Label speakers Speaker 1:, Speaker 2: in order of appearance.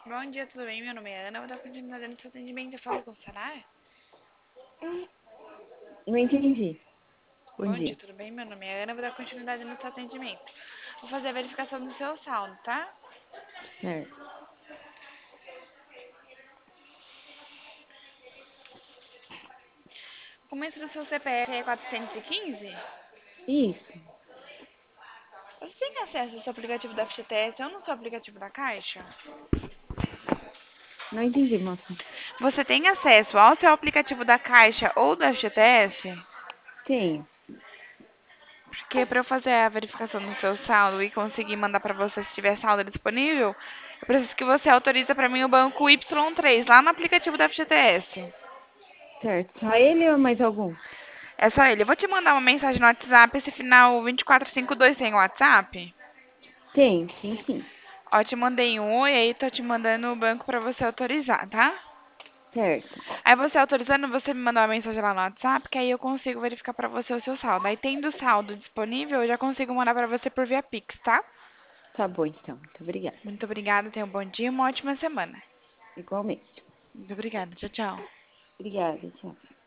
Speaker 1: Bom dia, tudo bem? Meu nome é Ana, eu vou dar continuidade no seu atendimento. Eu falo com o Sarar?
Speaker 2: Não entendi. Bom
Speaker 1: Bom dia,
Speaker 2: dia.
Speaker 1: tudo bem? Meu nome é Ana, eu vou dar continuidade no seu atendimento. Vou fazer a verificação do seu saldo, tá?
Speaker 2: Certo.
Speaker 1: O começo do seu CPF é 415?
Speaker 2: Isso.
Speaker 1: Você tem acesso ao seu aplicativo da FGTS ou no seu aplicativo da Caixa?
Speaker 2: Não entendi, moça.
Speaker 1: Você tem acesso ao seu aplicativo da Caixa ou da FGTS?
Speaker 2: Tenho.
Speaker 1: Porque para eu fazer a verificação do seu saldo e conseguir mandar para você se tiver saldo disponível, eu preciso que você autorize para mim o banco Y3 lá no aplicativo da FGTS.
Speaker 2: Certo. Só ele ou mais algum?
Speaker 1: É só ele. Eu vou te mandar uma mensagem no WhatsApp. Esse final 2452 tem WhatsApp?
Speaker 2: Tenho, sim, sim.
Speaker 1: Ó, te mandei um oi aí, tô te mandando o banco pra você autorizar, tá?
Speaker 2: Certo.
Speaker 1: Aí você autorizando, você me manda uma mensagem lá no WhatsApp, que aí eu consigo verificar pra você o seu saldo. Aí tendo o saldo disponível, eu já consigo mandar pra você por via Pix, tá?
Speaker 2: Tá bom, então. Muito obrigada.
Speaker 1: Muito obrigada, tenha um bom dia e uma ótima semana.
Speaker 2: Igualmente.
Speaker 1: Muito obrigada, tchau, tchau.
Speaker 2: Obrigada, tchau.